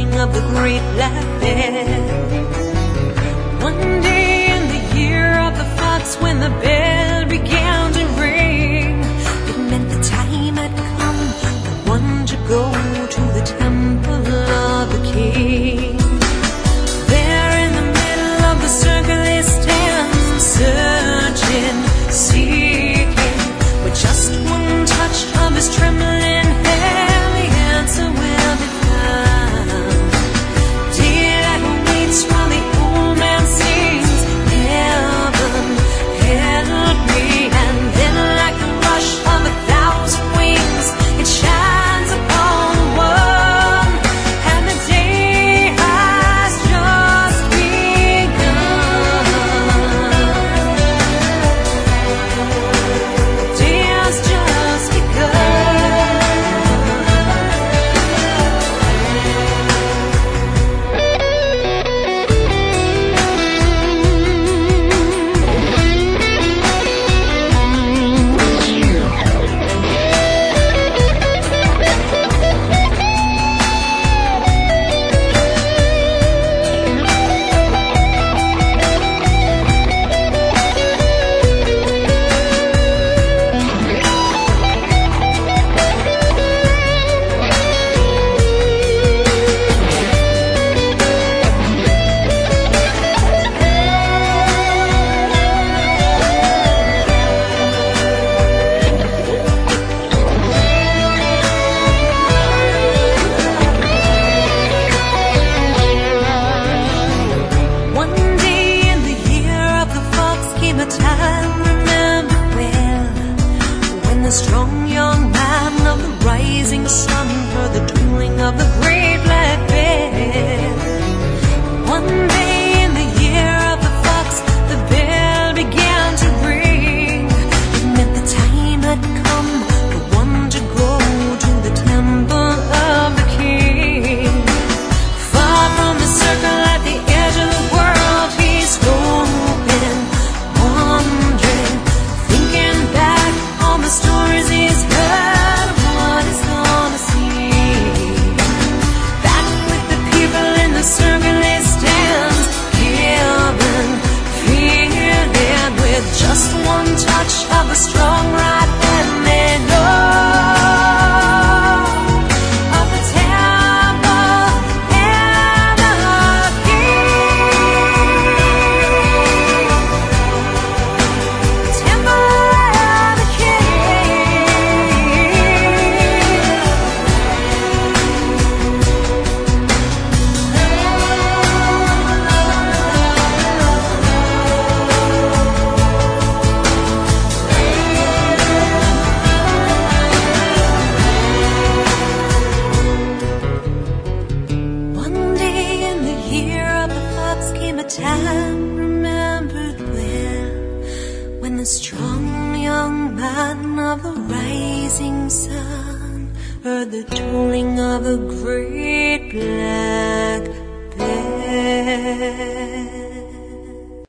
tolling of the great black bell. One day in the year of the fox, when the bell began to ring, it meant the time had come for one to go to the temple of the king. There in the middle of the circle they stand, searching, seeking, with just one touch of his trembling hand, the answer will be found. Daylight waits while the old man sings, heaven, help me, and then like the rush of 1,000 wings, it shines upon the world, and the day has just begun. The day has just begun. Strong young man of the rising sun heard the tolling of the great black bell. One day in the year of the fox, the bell began to ring. It meant the time had come for one to go to the temple of the king. Far from the circle at the edge of the world, he's hoping, wondering, thinking back on the stories he's heard of what he's gonna see. Back with the people in the circle they stand, giving, feeling, with just one touch of a strong right hand they know of the temple and the king. Temple and the One day in the year of the fox came a time remembered well, when the strong young man of the rising sun heard the tolling of a great black bell.